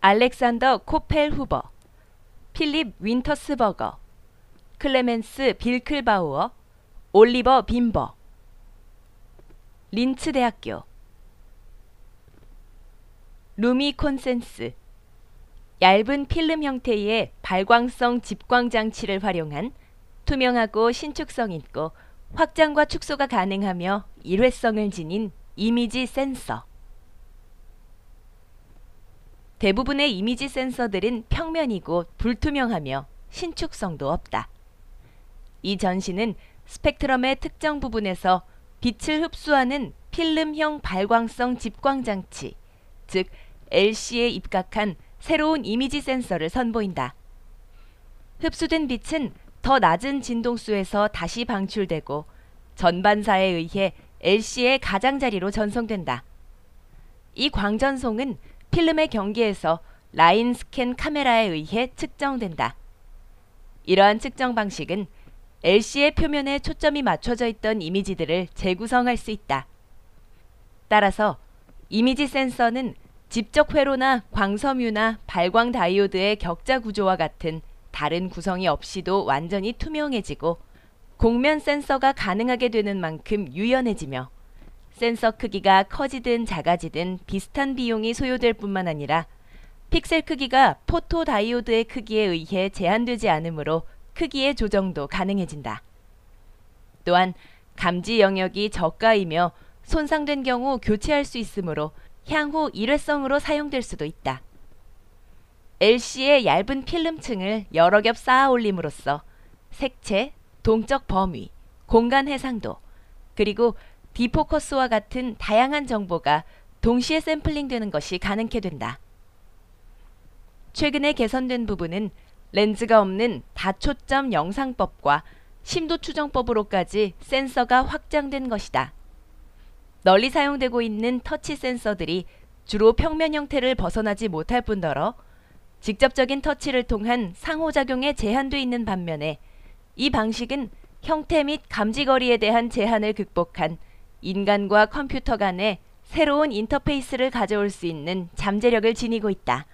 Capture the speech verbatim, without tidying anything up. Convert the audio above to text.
알렉산더 코펠 후버, 필립 윈터스버거, 클레멘스 빌클바우어, 올리버 빈버. 린츠 대학교. 루미 콘센스, 얇은 필름 형태의 발광성 집광 장치를 활용한 투명하고 신축성 있고 확장과 축소가 가능하며 일회성을 지닌 이미지 센서. 대부분의 이미지 센서들은 평면이고 불투명하며 신축성도 없다. 이 전시는 스펙트럼의 특정 부분에서 빛을 흡수하는 필름형 발광성 집광 장치, 즉 엘씨에 입각한 새로운 이미지 센서를 선보인다. 흡수된 빛은 더 낮은 진동수에서 다시 방출되고 전반사에 의해 엘씨의 가장자리로 전송된다. 이 광전송은 필름의 경계에서 라인 스캔 카메라에 의해 측정된다. 이러한 측정 방식은 엘씨의 표면에 초점이 맞춰져 있던 이미지들을 재구성할 수 있다. 따라서 이미지 센서는 집적 회로나 광섬유나 발광 다이오드의 격자 구조와 같은 다른 구성이 없이도 완전히 투명해지고 곡면 센서가 가능하게 되는 만큼 유연해지며 센서 크기가 커지든 작아지든 비슷한 비용이 소요될 뿐만 아니라 픽셀 크기가 포토 다이오드의 크기에 의해 제한되지 않으므로 크기의 조정도 가능해진다. 또한 감지 영역이 저가이며 손상된 경우 교체할 수 있으므로 향후 일회성으로 사용될 수도 있다. 엘씨의 얇은 필름층을 여러 겹 쌓아 올림으로써 색채, 동적 범위, 공간 해상도, 그리고 디포커스와 같은 다양한 정보가 동시에 샘플링되는 것이 가능케 된다. 최근에 개선된 부분은 렌즈가 없는 다초점 영상법과 심도 추정법으로까지 센서가 확장된 것이다. 널리 사용되고 있는 터치 센서들이 주로 평면 형태를 벗어나지 못할 뿐더러 직접적인 터치를 통한 상호작용에 제한돼 있는 반면에 이 방식은 형태 및 감지거리에 대한 제한을 극복한 인간과 컴퓨터 간의 새로운 인터페이스를 가져올 수 있는 잠재력을 지니고 있다.